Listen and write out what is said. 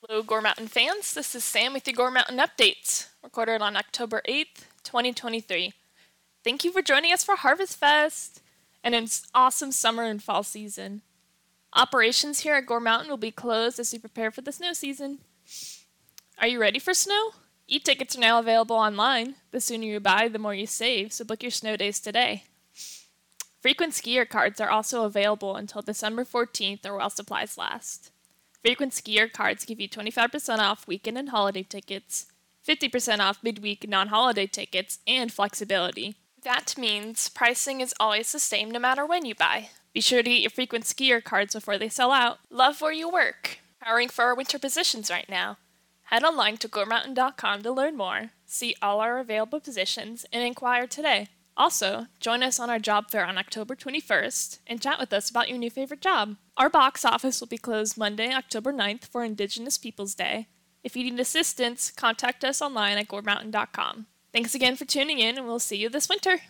Hello, Gore Mountain fans. This is Sam with your Gore Mountain Updates, recorded on October 8th, 2023. Thank you for joining us for Harvest Fest and an awesome summer and fall season. Operations here at Gore Mountain will be closed as we prepare for the snow season. Are you ready for snow? E-tickets are now available online. The sooner you buy, the more you save, so book your snow days today. Frequent skier cards are also available until December 14th or while supplies last. Frequent skier cards give you 25% off weekend and holiday tickets, 50% off midweek non-holiday tickets, and flexibility. That means pricing is always the same no matter when you buy. Be sure to get your frequent skier cards before they sell out. Love where you work. Hiring for our winter positions right now. Head online to goremountain.com to learn more, see all our available positions, and inquire today. Also, join us on our job fair on October 21st and chat with us about your new favorite job. Our box office will be closed Monday, October 9th for Indigenous Peoples Day. If you need assistance, contact us online at goremountain.com. Thanks again for tuning in, and we'll see you this winter.